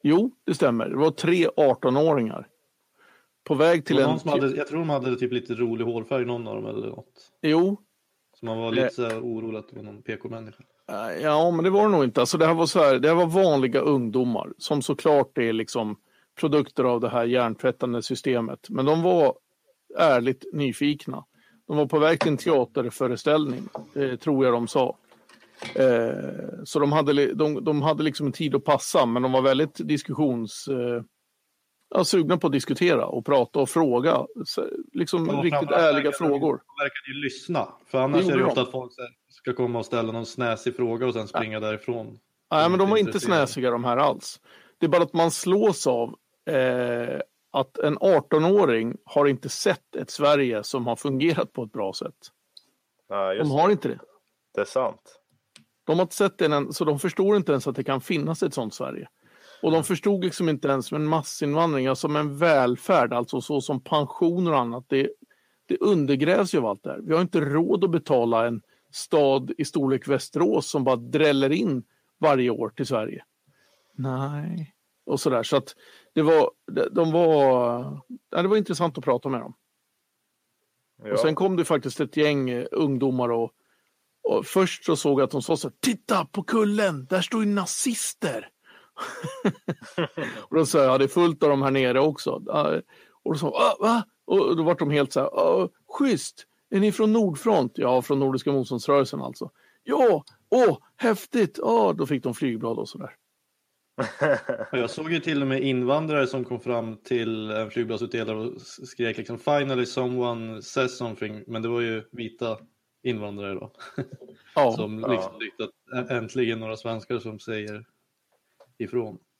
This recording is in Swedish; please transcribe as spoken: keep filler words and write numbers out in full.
Jo, det stämmer. Det var tre arton-åringar. På väg till en... Hade, jag tror de hade typ lite rolig hårfärg, någon av dem eller något. Jo. Så man var lite så här orolig att det var någon P K-människa. Ja, men det var det nog inte. Alltså, det här var så här, det här var vanliga ungdomar som såklart är liksom produkter av det här hjärntvättande systemet. Men de var ärligt nyfikna. De var på väg till en teaterföreställning, eh, tror jag de sa. Eh, så de hade, de, de hade liksom en tid att passa, men de var väldigt diskussions... Eh, ja, sugna på att diskutera och prata och fråga. Så, liksom ja, riktigt ärliga verkar, frågor. De verkar ju lyssna. För annars det är det ofta att folk ska komma och ställa någon snäsig fråga och sen springa ja. därifrån. Nej, men de var inte snäsiga de här alls. Det är bara att man slås av eh, att en arton-åring har inte sett ett Sverige som har fungerat på ett bra sätt. Ja, just de har inte det. Det är sant. De har inte sett det, så de förstår inte ens att det kan finnas ett sånt Sverige. Och de förstod liksom inte ens med en massinvandring, alltså med en välfärd, alltså så som pensioner och annat. Det, det undergrävs ju av allt det här. Vi har inte råd att betala en stad i storlek Västerås som bara dräller in varje år till Sverige. Nej. Och sådär. Så att det var, de var, ja, det var intressant att prata med dem. Ja. Och sen kom det faktiskt ett gäng ungdomar och, och först så såg jag att de sa så här: titta på kullen, där står ju nazister. Och då sa jag, ja, det är fullt av dem här nere också. Och då sa ah, va? Och då var de helt så här, ah, schysst, är ni från Nordfront? Ja, från Nordiska motståndsrörelsen alltså. Ja, åh, häftigt. Ja, då fick de flygblad och sådär. Jag såg ju till och med invandrare som kom fram till en flygbladsutdelare och skrek liksom finally someone says something, men det var ju vita invandrare då. Ja, som liksom tyckte att äntligen några svenskar som säger ifrån.